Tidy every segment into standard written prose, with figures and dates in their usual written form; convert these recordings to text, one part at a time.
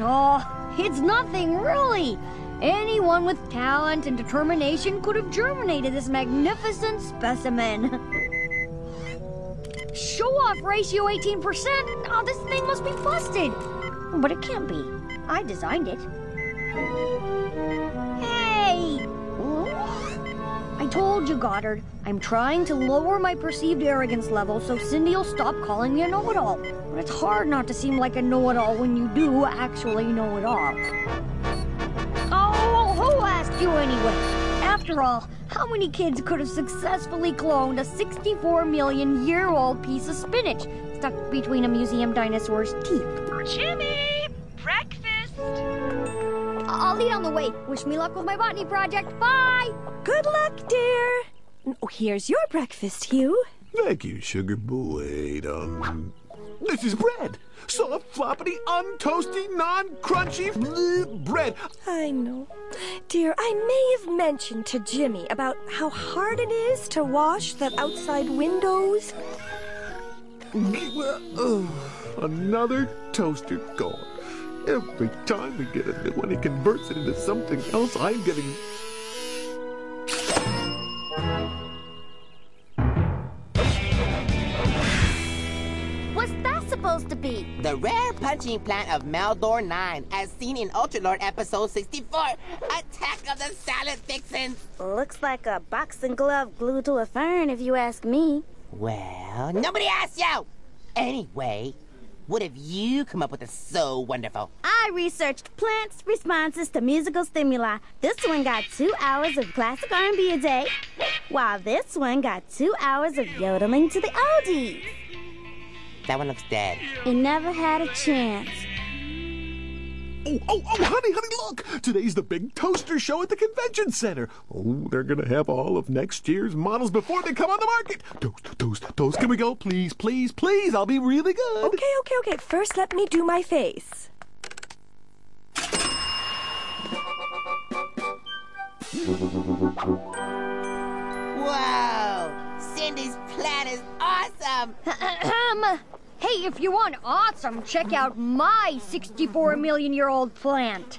Oh, it's nothing, really. Anyone with talent and determination could have germinated this magnificent specimen. Show-off ratio 18%? Oh, this thing must be busted. But it can't be. I designed it. Hey! I told you, Goddard. I'm trying to lower my perceived arrogance level so Cindy will stop calling me a know-it-all. But it's hard not to seem like a know-it-all when you do actually know it all. Oh, who asked you anyway? After all, how many kids could have successfully cloned a 64-million-year-old piece of spinach stuck between a museum dinosaur's teeth? Jimmy! Breakfast! I'll eat on the way. Wish me luck with my botany project. Bye! Good luck, dear. Oh, here's your breakfast, Hugh. Thank you, sugar boy. This is bread. Soft, floppity, untoasty, non-crunchy bread. I know. Dear, I may have mentioned to Jimmy about how hard it is to wash the outside windows. Another toaster gone. Every time we get a new one, he converts it into something else. I'm getting... What's that supposed to be? The rare punching plant of Meldor 9, as seen in Ultralord Episode 64, Attack of the Salad Vixens. Looks like a boxing glove glued to a fern, if you ask me. Well, nobody asked you! Anyway, what have you come up with that's so wonderful? I researched plants' responses to musical stimuli. This one got 2 hours of classic R&B a day, while this one got 2 hours of yodeling to the oldies. That one looks dead. It never had a chance. Oh, honey, look! Today's the big toaster show at the convention center. Oh, they're gonna have all of next year's models before they come on the market. Toast, can we go? Please, I'll be really good. Okay. First, let me do my face. Whoa! Cindy's plant is awesome! Hey, if you want awesome, check out my 64-million-year-old plant.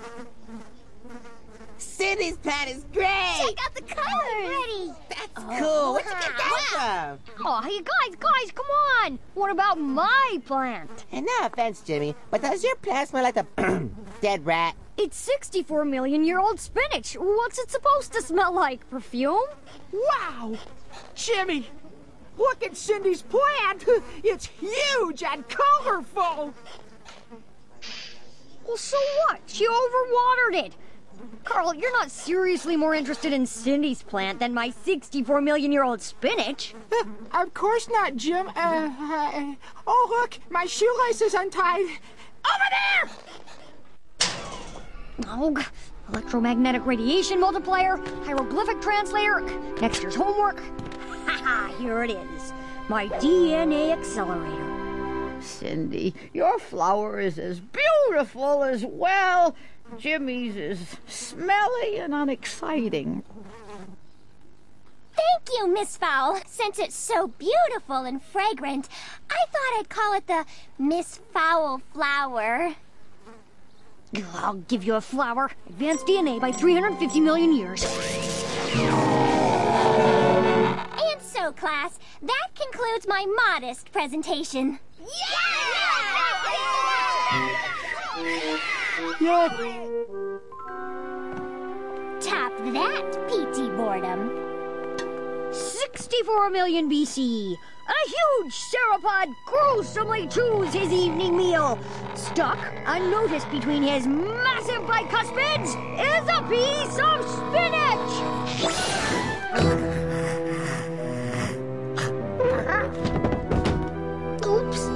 Cindy's plant is great! Check out the colors! Ready? That's cool. Where'd you get that from? Oh, hey, guys, come on! What about my plant? And no offense, Jimmy, but does your plant smell like a dead rat? It's 64-million-year-old spinach. What's it supposed to smell like? Perfume? Wow! Jimmy, look at Cindy's plant. It's huge and colorful. Well, so what? She overwatered it. Carl, you're not seriously more interested in Cindy's plant than my 64-million-year-old spinach. Of course not, Jim. Oh, look, my shoelace is untied. Over there! Oh, electromagnetic radiation multiplier, hieroglyphic translator, next year's homework. Haha, here it is. My DNA accelerator. Cindy, your flower is as beautiful as, well, Jimmy's is smelly and unexciting. Thank you, Miss Fowl. Since it's so beautiful and fragrant, I thought I'd call it the Miss Fowl flower. I'll give you a flower. Advanced DNA by 350 million years. And so, class, that concludes my modest presentation. Top that, P.T. Boredom. 64 million BC. A huge sauropod gruesomely chews his evening meal. Stuck, unnoticed between his massive bicuspids, is a piece of spinach! Oops.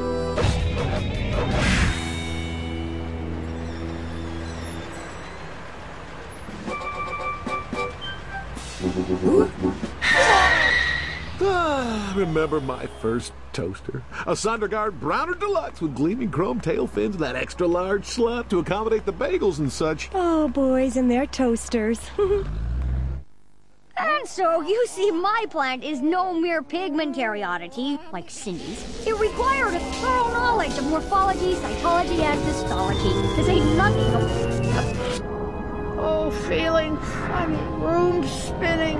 Remember my first toaster? A Sondergaard Browner Deluxe with gleaming chrome tail fins and that extra large slot to accommodate the bagels and such. Oh, boys and their toasters. And so, you see, my plant is no mere pigmentary oddity, like Cindy's. It required a thorough knowledge of morphology, cytology, and histology, to say nothing of... Oh, feeling funny, room spinning.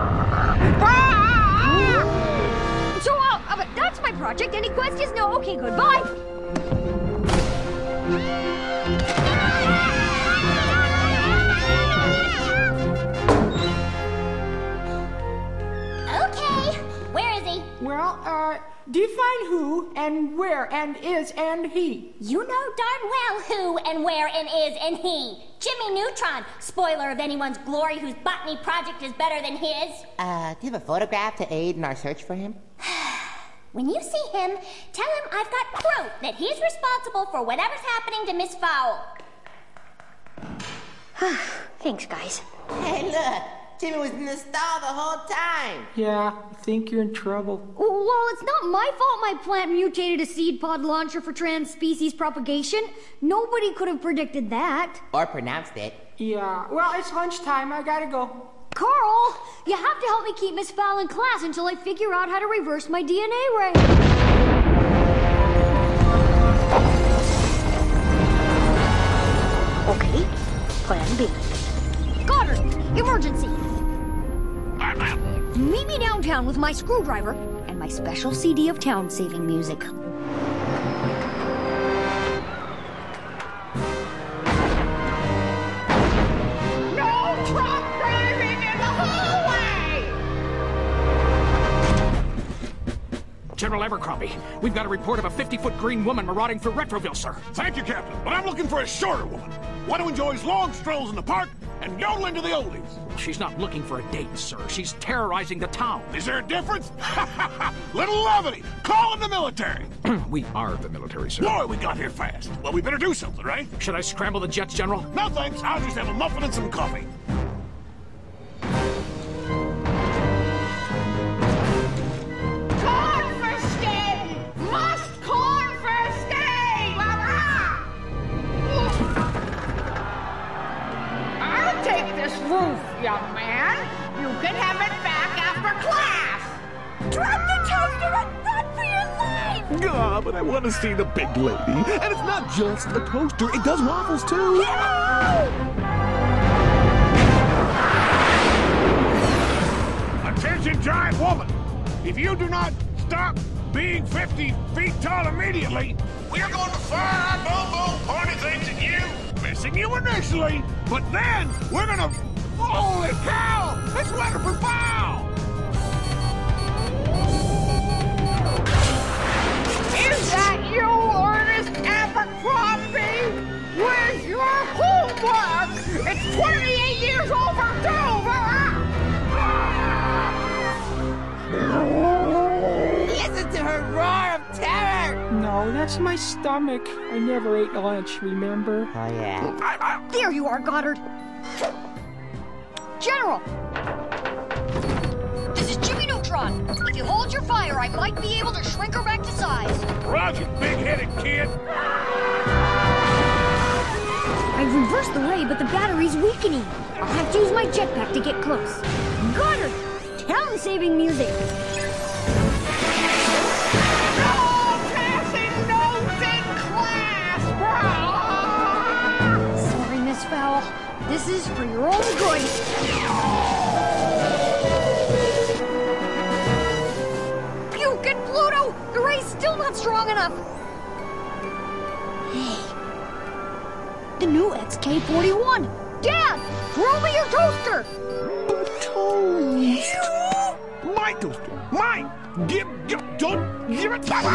So, that's my project. Any questions? No? Okay, goodbye. Well, define who and where and is and he. You know darn well who and where and is and he. Jimmy Neutron, spoiler of anyone's glory whose botany project is better than his. Do you have a photograph to aid in our search for him? When you see him, tell him I've got proof that he's responsible for whatever's happening to Miss Fowl. Thanks, guys. Hey, look. Jimmy was in the stall the whole time. Yeah, I think you're in trouble. Well, it's not my fault my plant mutated a seed pod launcher for trans-species propagation. Nobody could have predicted that. Or pronounced it. Yeah, well, it's lunchtime. I gotta go. Carl, you have to help me keep Miss Fowl in class until I figure out how to reverse my DNA ray. Okay, plan B. Goddard, emergency. Meet me downtown with my screwdriver and my special CD of town-saving music. No truck driving in the hallway! General Abercrombie, we've got a report of a 50-foot green woman marauding through Retroville, sir. Thank you, Captain, but I'm looking for a shorter woman. One who enjoys long strolls in the park and yodeling to the oldies. She's not looking for a date, sir. She's terrorizing the town. Is there a difference? Little levity. Call in the military. We are the military, sir. Boy, we got here fast. Well, we better do something, right? Should I scramble the jets, General? No, thanks. I'll just have a muffin and some coffee. Confiscate! Must confiscate! I'll take this roof, young man. You can have it back after class. Drop the toaster and run for your life! Ah, but I want to see the big lady. And it's not just a toaster. It does waffles, too. Attention, giant woman. If you do not stop being 50 feet tall immediately, we are going to fire our boom-boom pointy things at you. Missing you initially, but then we're going to... Holy cow! It's Weatherford Fowl! Is that you, Ernest Abercrombie? Where's your homework? It's 28 years overdue! Listen to her roar of terror! No, that's my stomach. I never ate lunch, remember? Oh, yeah. There you are, Goddard. General! This is Jimmy Neutron. If you hold your fire, I might be able to shrink her back to size. Roger, big-headed kid. I reversed the ray, but the battery's weakening. I'll have to use my jetpack to get close. Goddard! Town-saving music! No passing notes in class, bro! Sorry, Miss Fowl. This is for your own good. Puke and Pluto! The ray's still not strong enough. Hey. The new XK-41. Dad! Throw me your toaster! My toaster. Mine. Don't give it. No!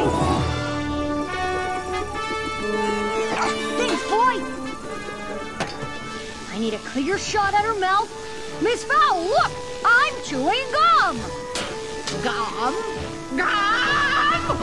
Thanks, boy. I need a clear shot at her mouth. Miss Fowl, look! I'm chewing gum! Gum? Gum!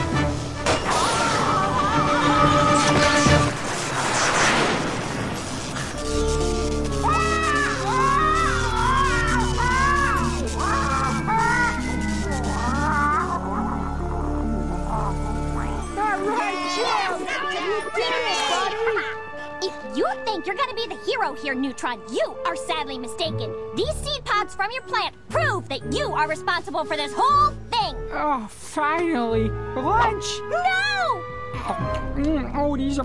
If you think you're gonna be the hero hero here, Neutron. You are sadly mistaken. These seed pods from your plant prove that you are responsible for this whole thing. Oh, finally. Lunch! No! Oh, these are...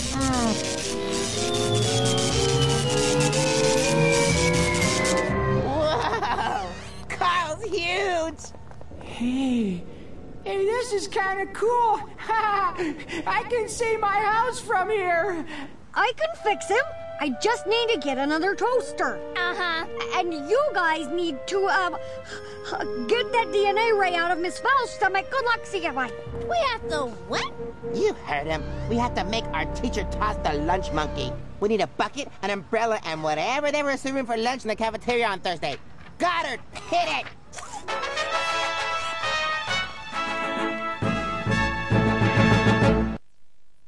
Whoa! Carl's huge! Hey, this is kind of cool. I can see my house from here. I can fix him. I just need to get another toaster. Uh-huh. And you guys need to, get that DNA ray out of Miss Foul's stomach. Good luck, CFI. We have to what? You heard him. We have to make our teacher toss the lunch monkey. We need a bucket, an umbrella, and whatever they were serving for lunch in the cafeteria on Thursday. Goddard, hit it!